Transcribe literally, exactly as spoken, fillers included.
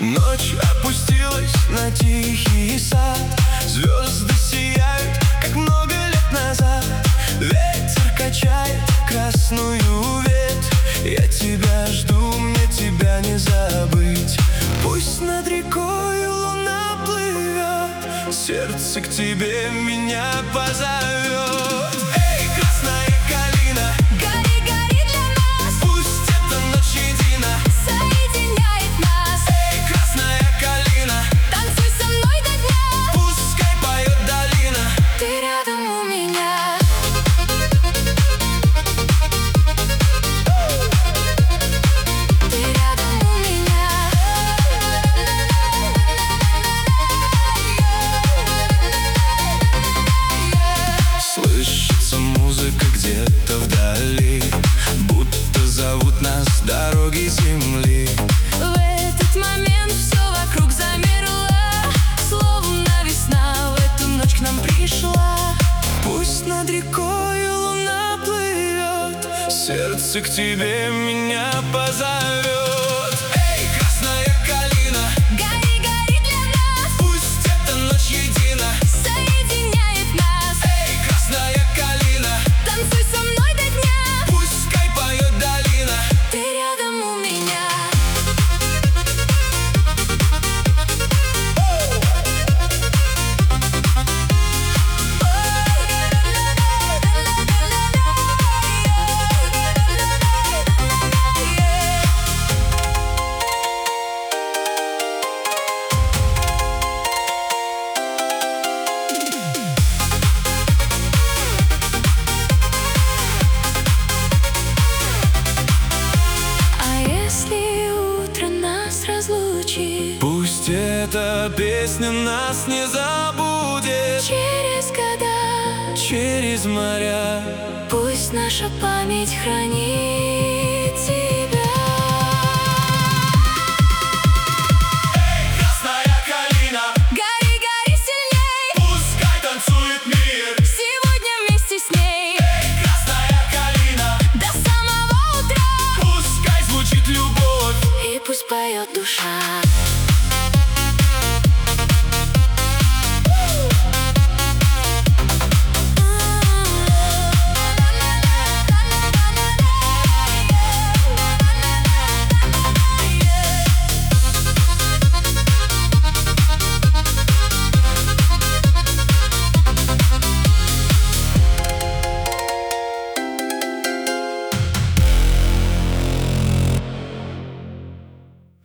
Ночь опустилась на тихий сад, звезды сияют, как много лет назад. Ветер качает красную ветвь, я тебя жду, мне тебя не забыть. Пусть над рекой луна плывет, сердце к тебе меня позовет. Эй, красная калина, гори, гори для нас, пусть эта ночь едина соединяет нас. Эй, красная калина, Танцуй со мной до дня, пускай поет долина. ты рядом у меня. Ты рядом у меня. Слышится музыка где-то вдали, будто зовут нас дороги земли. В этот момент все вокруг замерло, словно весна в эту ночь к нам пришла. Пусть над рекой луна плывет, сердце к тебе меня позовет. Эй, красная калина, Гори, гори для нас, пусть эта ночь едина соединяет нас. Эй, красная калина, Танцуй со мной до дня, пускай поет долина. ты рядом у меня. А если утро нас разлучит, Пусть эта песня нас не забудет. через года Через моря пусть наша память хранит тебя. красная калина, Гори, гори сильней, пускай танцует мир. сегодня вместе с ней Красная калина, до самого утра, пускай звучит любовь. и пусть поет душа.